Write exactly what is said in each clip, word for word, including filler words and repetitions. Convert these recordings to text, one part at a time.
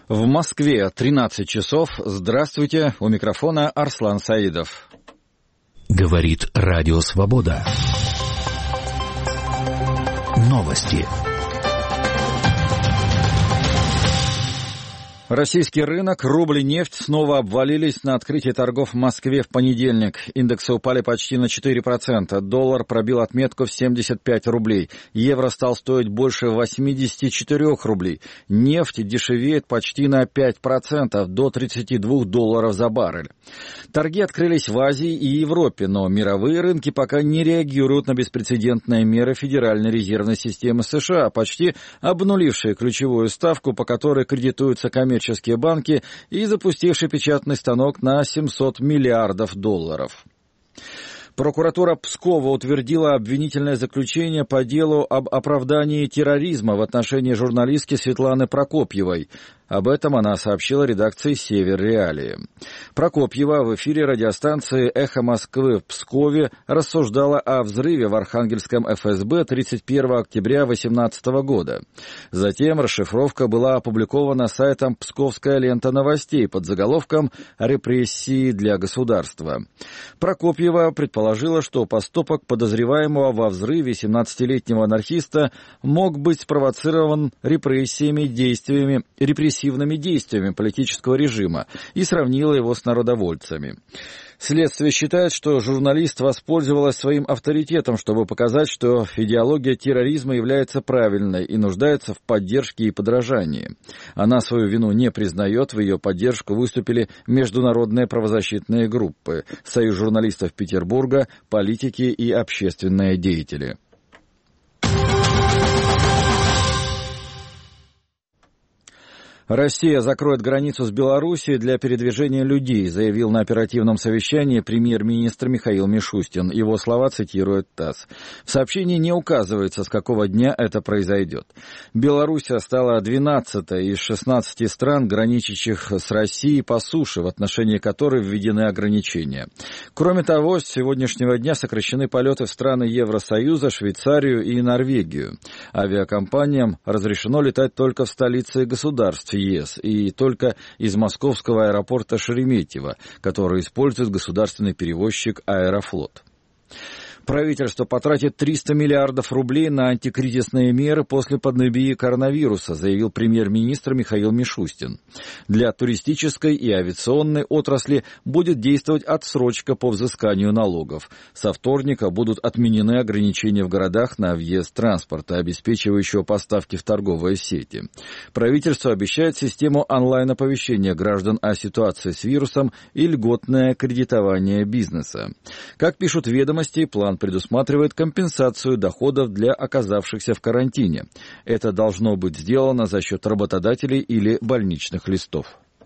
В Москве тринадцать часов. Здравствуйте. У микрофона Арслан Саидов. Говорит Радио Свобода. Новости. Российский рынок, рубль и нефть снова обвалились на открытии торгов в Москве в понедельник. Индексы упали почти на четыре процента. Доллар пробил отметку в семьдесят пять рублей. Евро стал стоить больше восемьдесят четыре рублей. Нефть дешевеет почти на пять процентов, до тридцати двух долларов за баррель. Торги открылись в Азии и Европе, но мировые рынки пока не реагируют на беспрецедентные меры Федеральной резервной системы США, почти обнулившие ключевую ставку, по которой кредитуются коммерческие банки, и запустивший печатный станок на семьсот миллиардов долларов. Прокуратура Пскова утвердила обвинительное заключение по делу об оправдании терроризма в отношении журналистки Светланы Прокопьевой. Об этом она сообщила редакции «Север Реалии». Прокопьева в эфире радиостанции «Эхо Москвы» в Пскове рассуждала о взрыве в Архангельском эф эс бэ тридцать первого октября две тысячи восемнадцатого года. Затем расшифровка была опубликована сайтом «Псковская лента новостей» под заголовком «Репрессии для государства». Прокопьева предположила, что поступок подозреваемого во взрыве семнадцатилетнего анархиста мог быть спровоцирован репрессиями, действиями, репрессиями, репрессивными действиями политического режима и сравнила его с народовольцами. Следствие считает, что журналист воспользовалась своим авторитетом, чтобы показать, что идеология терроризма является правильной и нуждается в поддержке и подражании. Она свою вину не признает, в ее поддержку выступили международные правозащитные группы, Союз журналистов Петербурга, политики и общественные деятели. Россия закроет границу с Белоруссией для передвижения людей, заявил на оперативном совещании премьер-министр Михаил Мишустин. Его слова цитирует ТАСС. В сообщении не указывается, с какого дня это произойдет. Белоруссия стала двенадцатой из шестнадцати стран, граничащих с Россией по суше, в отношении которой введены ограничения. Кроме того, с сегодняшнего дня сокращены полеты в страны Евросоюза, Швейцарию и Норвегию. Авиакомпаниям разрешено летать только в столице государств ЕС и только из московского аэропорта Шереметьево, который использует государственный перевозчик «Аэрофлот». Правительство потратит триста миллиардов рублей на антикризисные меры после пандемии коронавируса, заявил премьер-министр Михаил Мишустин. Для туристической и авиационной отрасли будет действовать отсрочка по взысканию налогов. Со вторника будут отменены ограничения в городах на въезд транспорта, обеспечивающего поставки в торговые сети. Правительство обещает систему онлайн-оповещения граждан о ситуации с вирусом и льготное кредитование бизнеса. Как пишут «Ведомости», план предусматривает компенсацию доходов для оказавшихся в карантине. Это должно быть сделано за счет работодателей или больничных листов.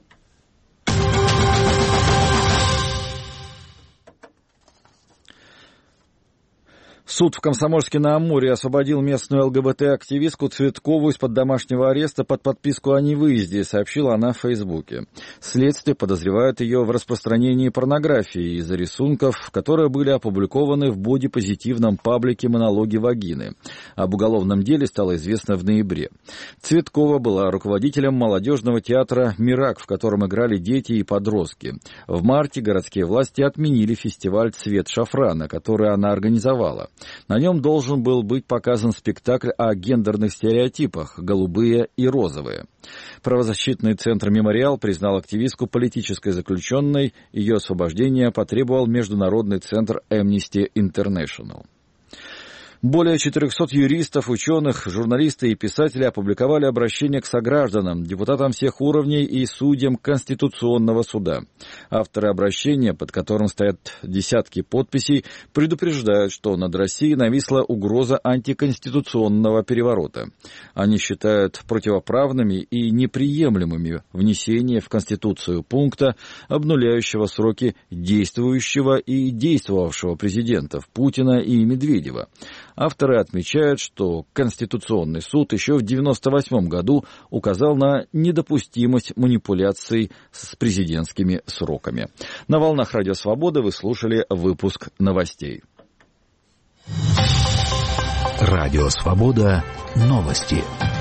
Суд в Комсомольске-на-Амуре освободил местную ЛГБТ-активистку Цветкову из-под домашнего ареста под подписку о невыезде, сообщила она в Фейсбуке. Следствие подозревает ее в распространении порнографии из-за рисунков, которые были опубликованы в бодипозитивном паблике «Монологи вагины». Об уголовном деле стало известно в ноябре. Цветкова была руководителем молодежного театра «Мирак», в котором играли дети и подростки. В марте городские власти отменили фестиваль «Цвет шафрана», который она организовала. На нем должен был быть показан спектакль о гендерных стереотипах «Голубые и розовые». Правозащитный центр «Мемориал» признал активистку политической заключенной. Ее освобождение потребовал международный центр Amnesty International. Более четырехсот юристов, ученых, журналисты и писатели опубликовали обращение к согражданам, депутатам всех уровней и судьям Конституционного суда. Авторы обращения, под которым стоят десятки подписей, предупреждают, что над Россией нависла угроза антиконституционного переворота. Они считают противоправными и неприемлемыми внесение в Конституцию пункта, обнуляющего сроки действующего и действовавшего президентов Путина и Медведева. Авторы отмечают, что Конституционный суд еще в девяносто восьмом году указал на недопустимость манипуляций с президентскими сроками. На волнах Радио Свобода вы слушали выпуск новостей. Радио Свобода. Новости.